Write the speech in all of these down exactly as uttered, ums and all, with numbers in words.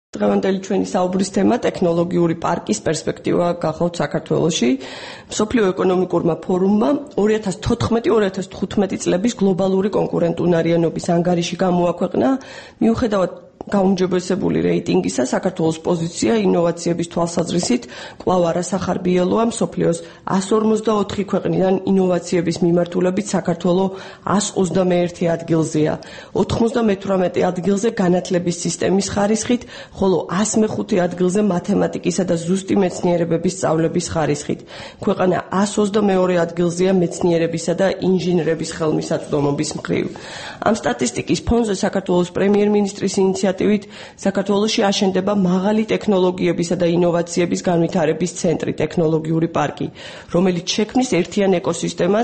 დღევანდელი ჩვენი საუბრის თემა ტექნოლოგიური პარკის პერსპექტივა გახავთ საქართველოში. მსოფლიო ეკონომიკურმა ფორუმმა ორი ათას თოთხმეტი ორი ათას თხუთმეტი წლების გლობალური კონკურენტუნარიანობის ანგარიში გამოაქვეყნა. მიუხედავად გაუმჯობესებული რეიტინგისა, საქართველოს პოზიცია ინოვაციების თვალსაზრისით კვლავ არასახარბიელოა. მსოფლიოს εκατს ორმოცდაოთხი ქვეყნიდან ინოვაციების მიმართულებით საქართველო εκατს ოცდამეერთე ადგილზეა. ოთხმოცდამეთვრამეტე ადგილზე განათლების სისტემის ხარისხით, ხოლო εκას მეხუთე ადგილზე მათემატიკისა და ზუსტი მეცნიერებების სწავლების ხარისხით. ქვეყანა εκას ოცდამეორე ადგილზეა მეცნიერებისა და ინჟინრების ხელმისაწვდომობის მხრივ. ამ სტატისტიკის ფონზე საქართველოს პრემიერ-მინისტრის ინიციატივით საქართველოში აშენდება მაღალი ტექნოლოგიებისა და ინოვაციების განვითარების ცენტრი, ტექნოლოგიური პარკი, რომელიც შექმნის ერთიან ეკოსისტემას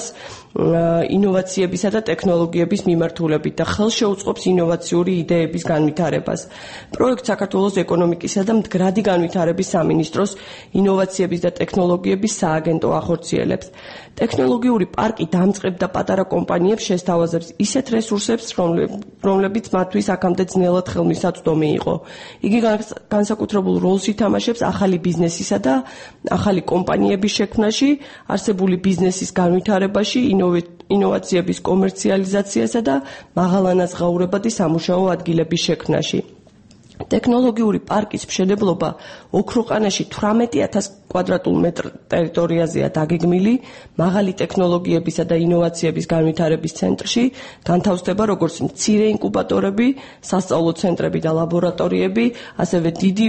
ინოვაციებისა და ტექნოლოგიების მიმართულებით და ხელშეუწყობს ინოვაციური იდეების განვითარებას. პროექტ საქართველოს ეკონომიკისა და მდგრადი განვითარების სამინისტროს ინოვაციების და ტექნოლოგიების სააგენტო ახორციელებს. ტექნოლოგიური პარკი დამწყებ და პატარა კომპანიებს შესთავაზებს ისეთ რესურსებს, რომლებიც მათთვის აქამდე ძნელად ხელმისაწვდომი იყო. იგი განსაკუთრებულ როლს ითამაშებს ახალი ბიზნესისა და ახალი კომპანიების შექმნაში, არსებული ბიზნესის განვითარებაში, ინოვაციების კომერციალიზაციასა და მაღალანაზღაურებადი სამუშაო ადგილების შექმნაში. ტექნოლოგიური პარკის მშენებლობა ოქროყანაში თვრამეტი ათას კვადრატულ მეტრ ტერიტორიაზეა დაგეგმილი. მაღალი ტექნოლოგიებისა და ინოვაციების განვითარების ცენტრში განთავსდება როგორც მცირე ინკუბატორები, სასწავლო ცენტრები და ლაბორატორიები, ასევე დიდი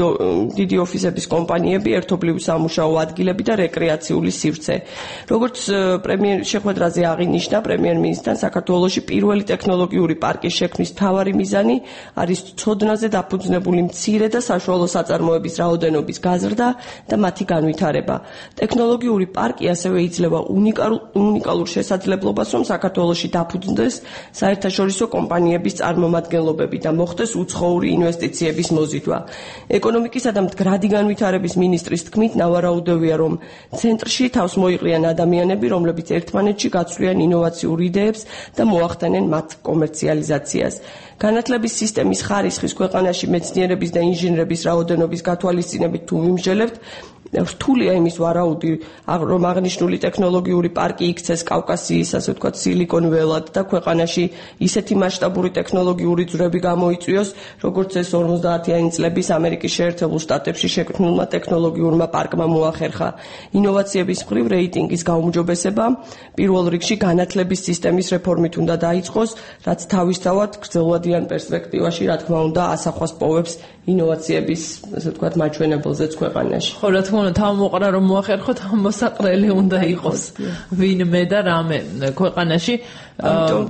დიდი ოფისების კომპანიები, ერთობლივი სამუშაო ადგილები და რეკრეაციული სივრცე. როგორც პრემიერ შეხვედრაზე აღინიშნა პრემიერ-მინისტრთან, საქართველოში პირველი ტექნოლოგიური პარკის შექმნის მთავარი მიზანი არის ცოდნაზე დაფუძნებული მცირე და საშუალო საწარმოების რაოდენობის გაზრდა და მათი განვითარება. ტექნოლოგიური პარკი ასევე იძლევა უნიკალურ შესაძლებლობას, რომ საქართველოში დაფუძნდეს საერთაშორისო კომპანიების წარმომადგენლობები და მოხდეს უცხოური ინვესტიციების მოზიდვა. ეკონომიკისა და მდგრადი განვითარების მინისტრის თქმით, ნავარაუდევია, რომ ცენტრში თავს მოიყრიან ადამიანები, რომლებიც ერთმანეთში გაცვლიან ინოვაციურ იდეებს და მოახდენენ მათ კომერციალიზაციას. განათლების სისტემის ხარისხის ქვეყანაში მეცნიერების და ინჟინრების რაოდენობის გათვალისწინებით თუ ვიმსჯელებთ, რთულია იმის ვარაუდი, რომ აღნიშნული ტექნოლოგიური პარკი იქცეს კავკასიის, ასე ვთქვათ, სილიკონ ველად და ქვეყანაში ისეთი მასშტაბური ტექნოლოგიური ძვრები გამოიწვიოს, როგორც ეს ორმოცდაათიანი წლების ამერიკის შეერთებულ შტატებში შექმნილმა ტექნოლოგიურმა პარკმა მოახერხა. ინოვაციების მხრივ რეიტინგის გაუმჯობესება პირველ რიგში განათლების სისტემის რეფორმით უნდა დაიწყოს, რაც თავისთავად გრძელვადიან პერსპექტივაში, რა თქმა უნდა, ასახვას პოვებს ინოვაციების, ასე ვთქვათ, მაჩვენებელზეც ქვეყანაში. ხო, რა თქმა უნდა, თავმოყრა რომ მოახერხოთ, მოსაყრელი უნდა იყოს ვინმე და რამე ქვეყანაში. ამიტომ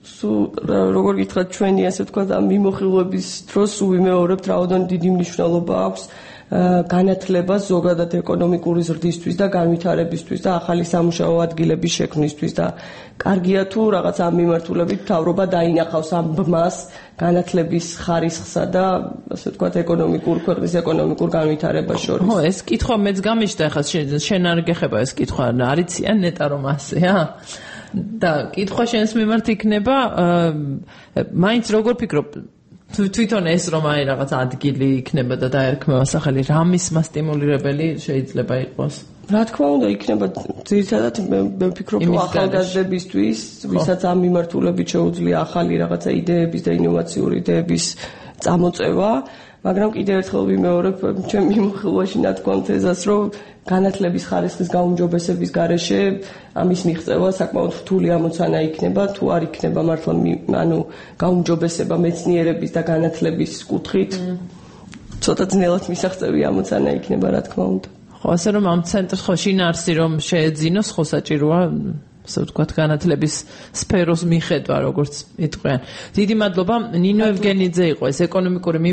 როგორ გითხრათ, ჩვენი, ასე ვთქვათ, ამ მიმოხილვების დროს ვიმეორებთ, რაოდენობით დიდი მნიშვნელობა აქვს განათლება ზოგადად ეკონომიკური ზრდისთვის და განვითარებისთვის და ახალი სამუშაო ადგილების შექმნისთვის და კარგია თუ რაღაც ამ მიმართულებით მთავრობა დაინახავს ამ ბმას განათლების ხარისხსა და ასე ვთქვათ ეკონომიკურ ქვეყნის ეკონომიკურ განვითარებას შორის. ხო, ეს კითხვა მეც გამიშთა, ხა შენ არ გეხება ეს კითხვა, არიციან ნეტა რომ ასეა? და კითხვა შენს მიმართ იქნება, მაინც როგორ ფიქრობ, თვითონ ეს რომ აი რაღაც ადგილი იქნება და დაერქმევა სახელი, რამის მასტიმულირებელი შეიძლება იყოს? რა თქმა უნდა, იქნება ძირითადად მე ვფიქრობ, რომ ახალგაზრდებისთვის, ვისაც ამ მიმართულებით შეუძლია ახალი რაღაცა იდეების და ინოვაციური იდეების წამოწევა, მაგრამ კიდევ ერთხელ ვიმეორებ, ჩემ მიმოხილვაში ნათქვამთ ეზას, რომ განათლების ხარისხის გაუმჯობესების გარეშე ამის მიღწევა საკმაოდ რთული ამოცანა იქნება, თუ არ იქნება მართლა ანუ გაუმჯობესება მეცნიერების და განათლების კუთხით. ცოტა ძნელად მისაღწევი ამოცანა იქნება, რა თქმა უნდა. ხო, ასე რომ ამ ცენტრს ხო შინაარსი რომ შეეძინოს, ხო საჭიროა, ასე ვთქვათ, განათლების სფეროს მიხედვა, როგორც იტყვიან. დიდი მადლობა, ნინო ევგენიძე იყო ეს ეკონომიკური